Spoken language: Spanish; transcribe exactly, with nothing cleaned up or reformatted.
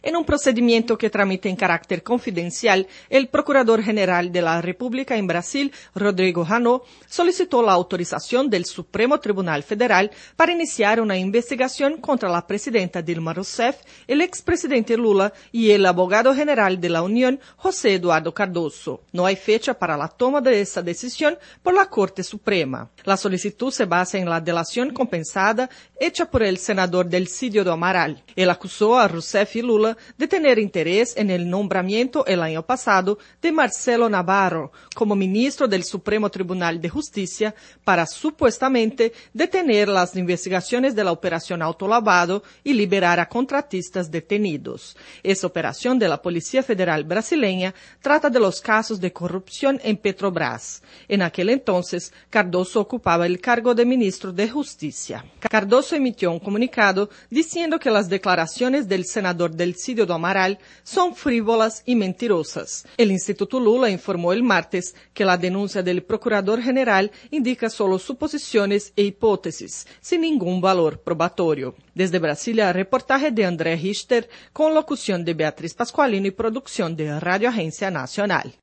En un procedimiento que tramita en carácter confidencial, el Procurador General de la República en Brasil, Rodrigo Janot, solicitó la autorización del Supremo Tribunal Federal para iniciar una investigación contra la presidenta Dilma Rousseff, el expresidente Lula y el abogado general de la Unión, José Eduardo Cardoso. No hay fecha para la toma de esta decisión por la Corte Suprema. La solicitud se basa en la delación compensada hecha por el senador Delcídio do Amaral. Él acusó a Rousseff y Lula de tener interés en el nombramiento el año pasado de Marcelo Navarro como ministro del Supremo Tribunal de Justicia para supuestamente detener las investigaciones de la operación autolavado y liberar a contratistas detenidos. Esa operación de la Policía Federal brasileña trata de los casos de corrupción en Petrobras. En aquel entonces, Cardoso ocupaba el cargo de ministro de Justicia. Cardoso emitió un comunicado diciendo que las declaraciones del senador Delcídio do Amaral son frívolas y mentirosas. El Instituto Lula informó el martes que la denuncia del Procurador General indica solo suposiciones e hipótesis, sin ningún valor probatorio. Desde Brasilia, reportaje de André Richter, con locución de Beatriz Pascualino y producción de Radio Agencia Nacional.